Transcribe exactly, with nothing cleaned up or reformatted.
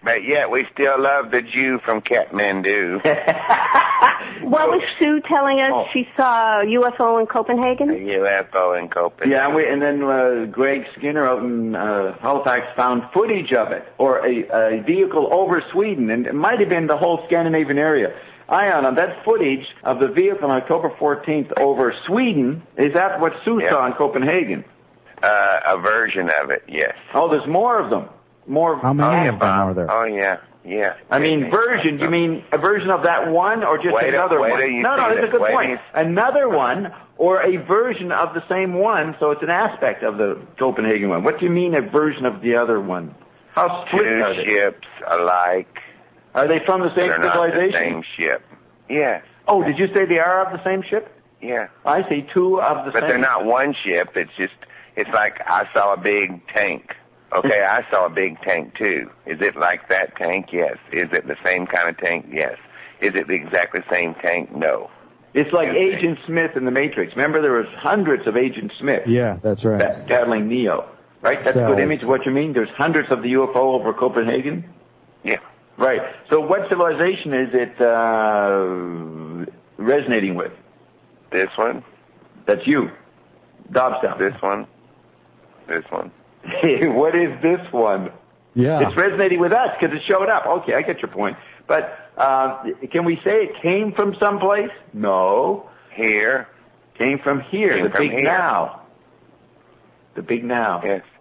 But yet we still love the Jew from Kathmandu. What was Sue telling us? Oh. She saw a U F O in Copenhagen? A U F O in Copenhagen. Yeah, and, we, and then uh, Greg Skinner out in uh, Halifax found footage of it, or a, a vehicle over Sweden, and it might have been the whole Scandinavian area. Ion, on that footage of the vehicle on October fourteenth over Sweden, is that what Sue yeah. saw in Copenhagen? Uh, a version of it, yes. Oh, there's more of them. More. How many oh, of them are there? Oh, yeah, yeah. I mean, version, you mean a version of that one, or just wait another a, one? You no, no, that's a good wait point. Another one, or a version of the same one, so it's an aspect of the Copenhagen one. What do you mean a version of the other one? How split Two are they? ships alike. Are they from the same They're civilization? Not the same ship. Yes. Oh, did you say they are of the same ship? Yeah. I see two of the but same. But they're not one ship. It's just, it's like I saw a big tank. Okay, I saw a big tank too. Is it like that tank? Yes. Is it the same kind of tank? Yes. Is it the exactly same tank? No. It's like Agent Smith in the Matrix. Remember, there was hundreds of Agent Smith. Yeah, that's right. That, battling Neo. Right? That's a good image of what you mean? There's hundreds of the U F O over Copenhagen? Yeah. Right. So what civilization is it uh, resonating with? This one. That's you. Dobstown. This one. This one. What is this one? Yeah. It's resonating with us because it showed up. Okay, I get your point. But uh, can we say it came from someplace? No. Here. Came from here, came the from big here. now. The big now. Yes.